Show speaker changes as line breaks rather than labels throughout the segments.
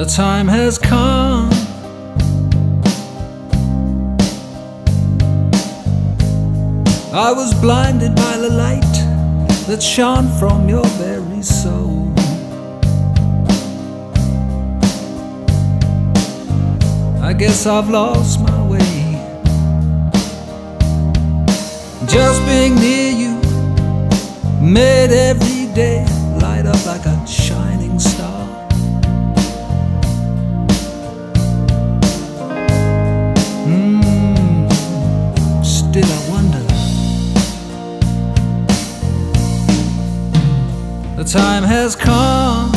time has come. I was blinded by the light that shone from your very soul. I guess I've lost my way. Just being near you made every day light up like a shining star. Still I wonder. The time has come.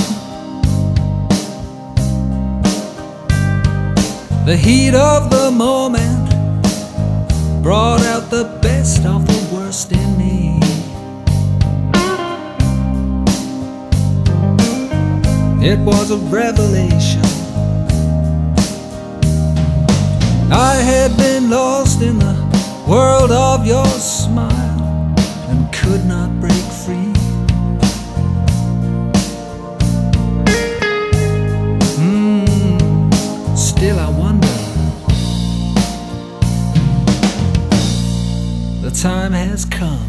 The heat of the moment brought out the best of the worst in me. It was a revelation. I had been lost in the world of your smile and could not break free. Still I wonder. The time has come.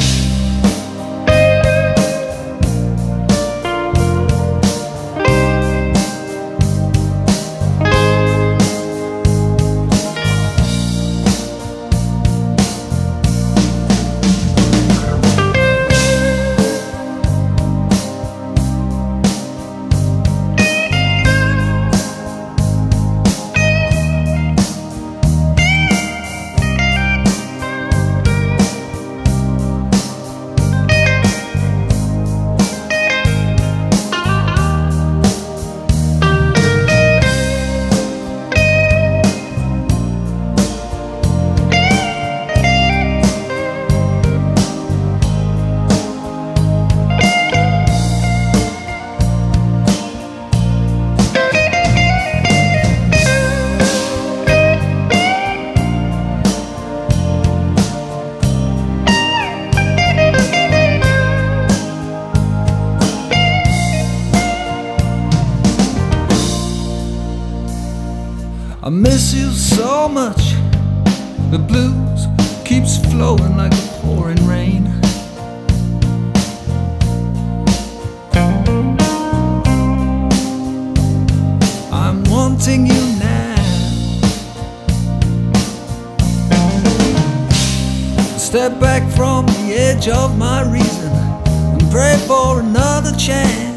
I miss you so much. The blues keeps flowing like a pouring rain. I'm wanting you now. Step back from the edge of my reason and pray for another chance.